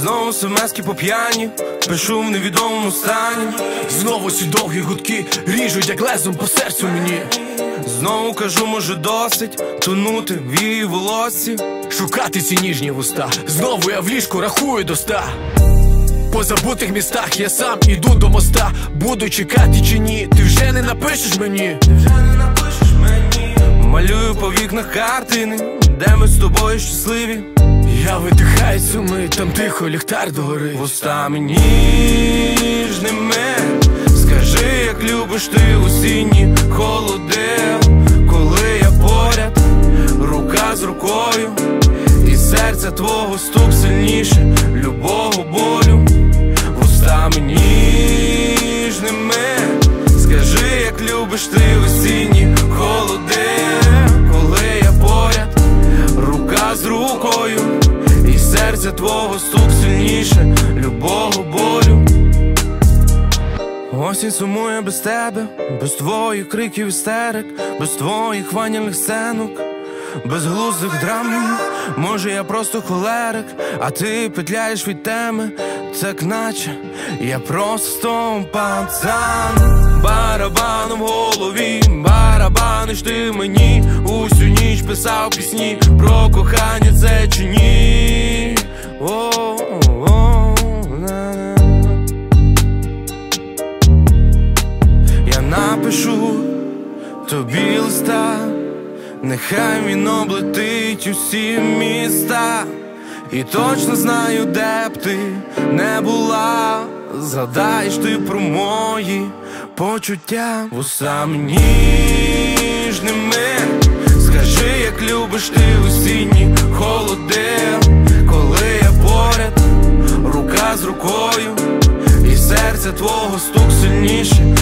Знову смски по п'яні, пишу в невідомому стані. Знову ці довгі гудки ріжуть як лезом по серцю мені. Знову кажу, може досить тонути в її волоссі, шукати ці ніжні вуста. Знову я в ліжку рахую до 100. По забутих містах я сам іду до моста. Буду чекати чи ні, ти вже не напишеш мені. Малюю по вікнах картини, де ми з тобою щасливі. Я видихаю цю мить, там тихо ліхтар догорить. Вустами ніжними скажи, як любиш ти осінні холоди. Коли я поряд, рука з рукою, і серця твого стук сильніше любого болю. Вустами ніжними скажи, як любиш ти осінні холоди. Коли я поряд, рука з рукою, і серця твого стук сильніше любого болю. Осінь сумує без тебе, без твоїх криків істерик, без твоїх ванільних сценок, без глузих драм. Може я просто холерик, а ти петляєш від теми, так наче я просто пацан. Барабаном в голові, барабаниш ти мені. Усю ніч писав пісні про кохання, це чи ні? Я напишу тобі листа, нехай він облетить усі міста. І точно знаю, де б ти не була, згадаєш ти про мої почуття. Вустами ніжними скажи, як любиш ти осінні холоди. Коли я поряд, рука з рукою, і серця твого стук сильніше